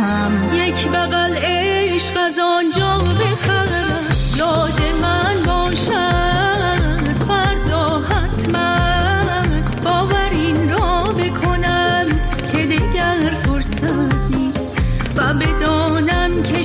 کنم، یک بغل عشق از آنجا بخرم، یاد من باشد فردا حتما، باور این را بکنم که دیگر فرصت نیست و بدانم که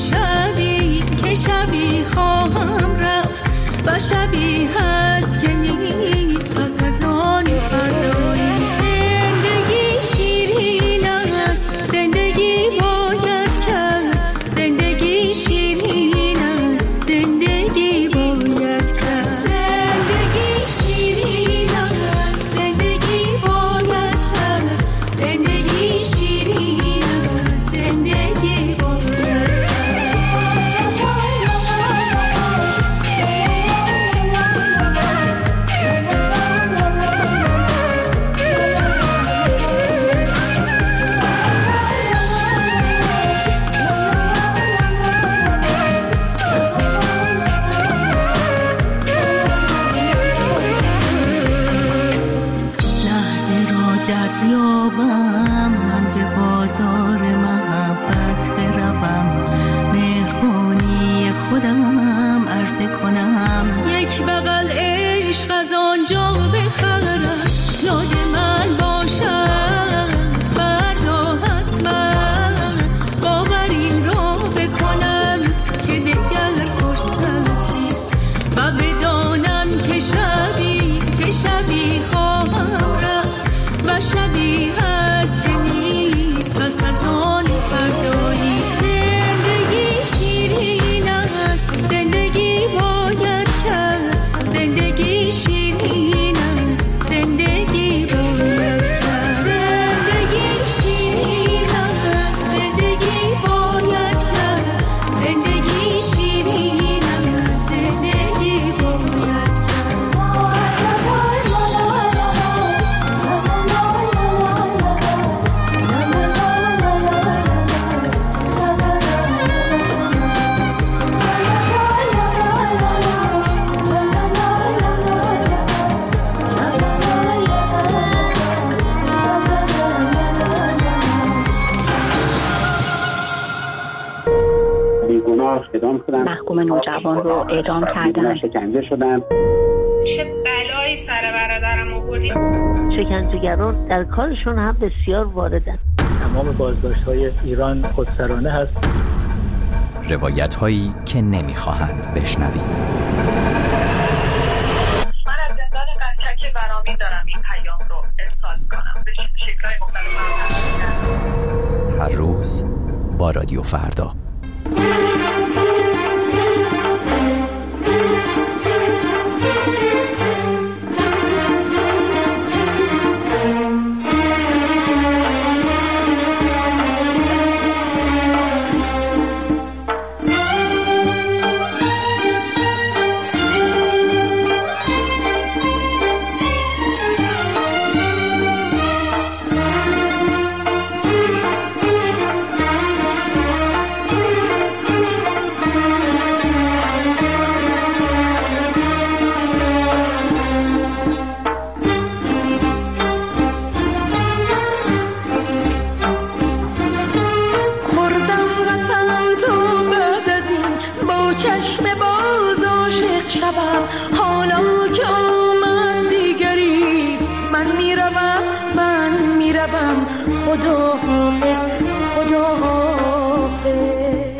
شبی خواهم رفت و شبی هست که نیست پس از آن فردایی. زندگی شیرین است، زندگی باید کرد، زندگی شیرین است، زندگی باید کرد، زندگی شیرین است، زندگی باید کرد، زندگی شیرین است، زندگی باید کرد. من به بازار محبت بروم، مهربانی خودم عرضه کنم، یک بغل عشق از آنجا بخرم، یاد من باشد فردا حتما، باور این را بکنم که دیگر فرصت نیست و بدانم که شبی خواهم رفت و شبی هست که نیست پس از آن فردایی. زندگی شیرین است، زندگی باید کرد، زندگی شیرین است، زندگی باید کرد، زندگی شیرین است، زندگی باید کرد، زندگی شیرین است، زندگی باید کرد. محکوم نوجوان رو اعدام کردن. شکنجه شدن. چه بلایی سر برادرم آوردی؟ شکنجهگران در کارشون هم بسیار واردن. تمام بازداشت‌های ایران خودسرانه هست. روایت‌هایی که نمی‌خواهند بشنوید. من از زندان قطک برامین دارم این پیام رو ارسال می‌کنم به شکل‌های مختلف. هر روز با رادیو فردا. خدا حافظ، خدا حافظ.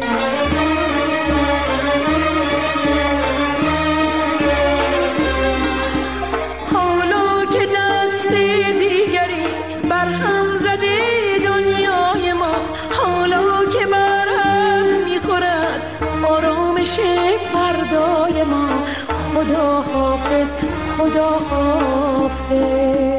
حالا که دست دیگری برهم زده دنیای ما، حالا که برهم میخورد آرامش فردای ما، خدا حافظ، خدا حافظ.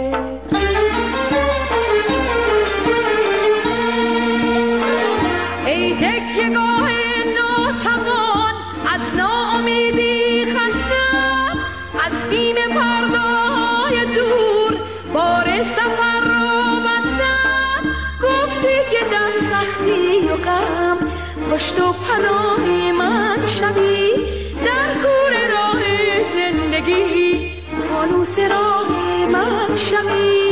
تکیه‌گاه ناتوان از ناامیدی خستم، از بیم پردای دور بار سفر را بستم. گفتی که در سختی و غم پشت و پناه من شوی، در کور راه زندگی فانوس راه من شوی.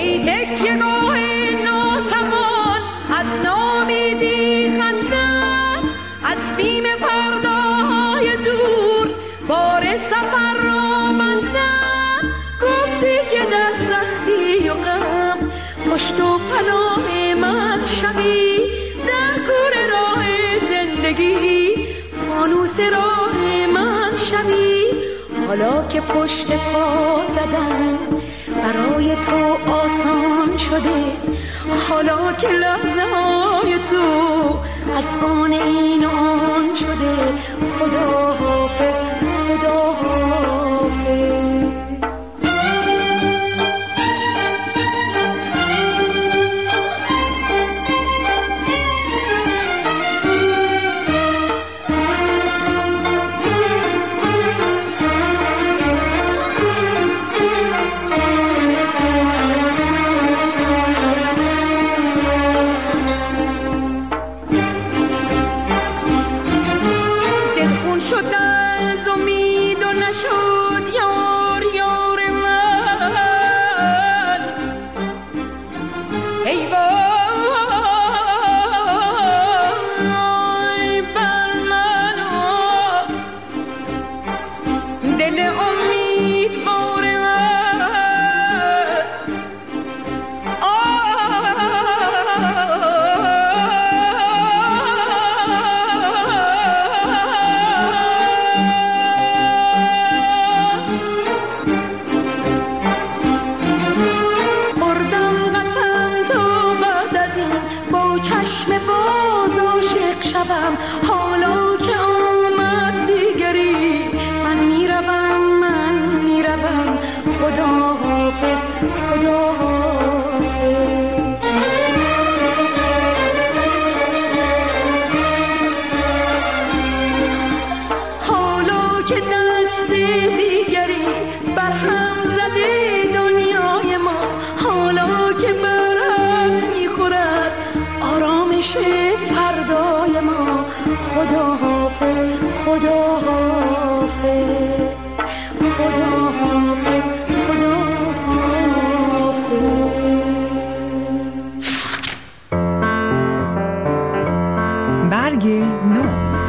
ای تکیه‌گاه ناتوان از ناامیدی خستم، از بیم فردای دور بار سفر را بستم. گفتی که در سختی و غم پشت و پناه من شوی، در کور راه زندگی فانوس راه من شوی. حالا که پشت پا زدن برای تو آسان شده، حالا که لحظه های تو از آن این و آن شده، خدا حافظ، خدا حافظ. حالا که آمد دیگری من میروم خدا حافظ، خدا حافظ. حالا که دست دیگری برهم زده دنیای ما، حالا که برهم میخورد آرامش فردای ما، خدا حافظ، خدا حافظ، خدا حافظ، خدا حافظ. برگ نو.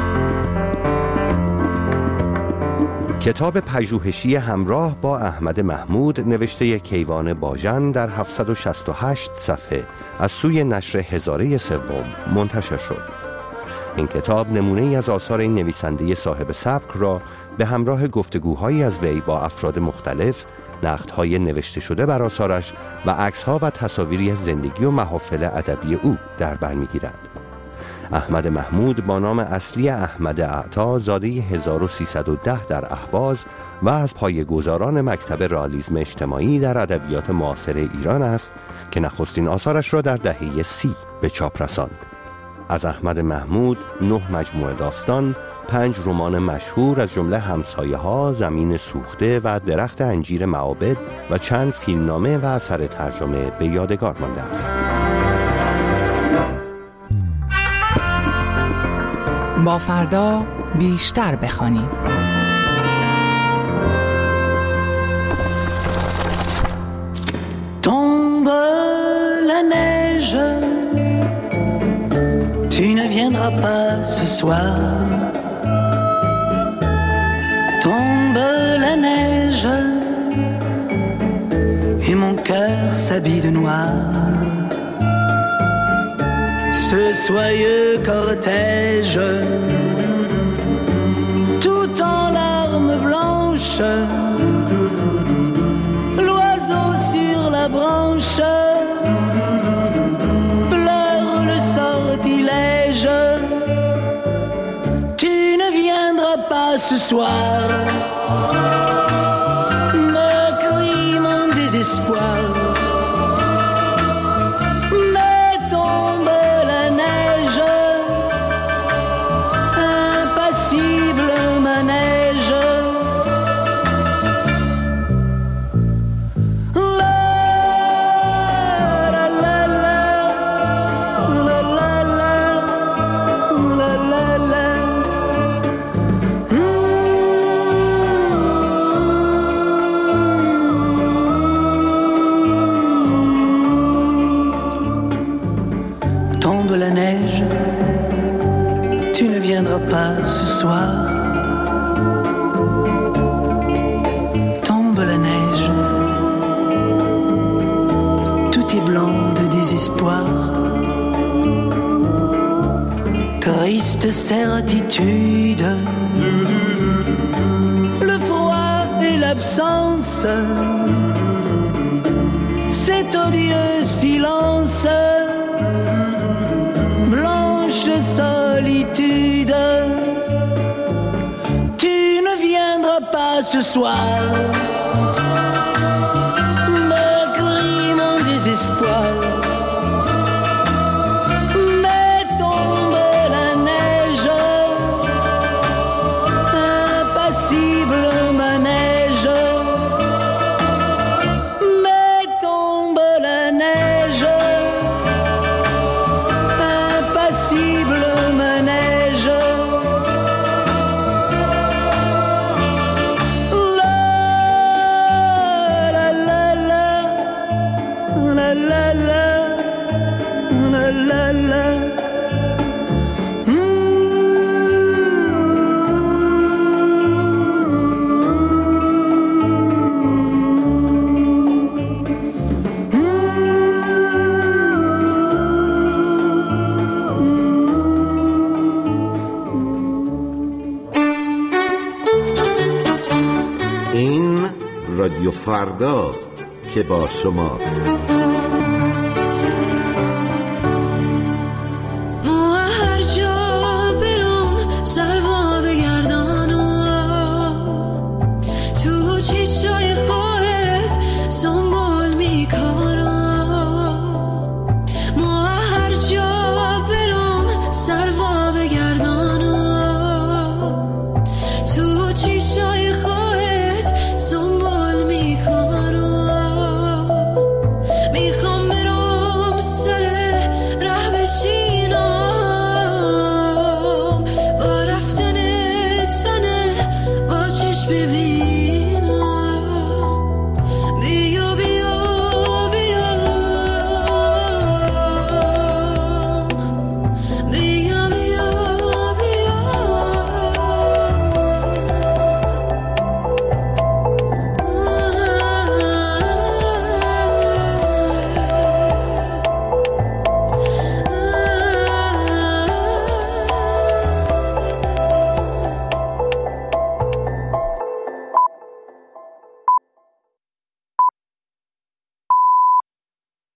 کتاب پژوهشی همراه با احمد محمود نوشته کیوان باژن در 768 صفحه از سوی نشر هزاره سوم منتشر شد. این کتاب نمونه‌ای از آثار این نویسنده صاحب سبک را به همراه گفتگوهایی از وی با افراد مختلف، نقدهای نوشته شده بر آثارش و عکس‌ها و تصاویری از زندگی و محافل ادبی او در بر می‌گیرد. احمد محمود با نام اصلی احمد اعطا زاده 1310 در اهواز و از پایه‌گذاران مکتب رئالیسم اجتماعی در ادبیات معاصر ایران است که نخستین آثارش را در دهه 30 به چاپ رساند. از احمد محمود 9 مجموعه داستان، 5 رمان مشهور از جمله همسایه‌ها، زمین سوخته و درخت انجیر معابد و چند فیلمنامه و اثر ترجمه به یادگار مانده است. با فردا بیشتر بخوانیم. Tombe la neige, tu ne viendras pas ce soir. Tombe la neige, et mon cœur s'habille de noir. Ce soyeux cortège, tout en larmes blanches, l'oiseau sur la branche pleure le sortilège. Tu ne viendras pas ce soir, me crie mon désespoir. viendra pas ce soir. Tombe la neige, tout est blanc de désespoir. Triste certitude, le froid et l'absence, cet odieux silence, blanche solitude. Tu ne viendras pas ce soir, me crie mon désespoir. رادیو فرداست که با شماست. میخوام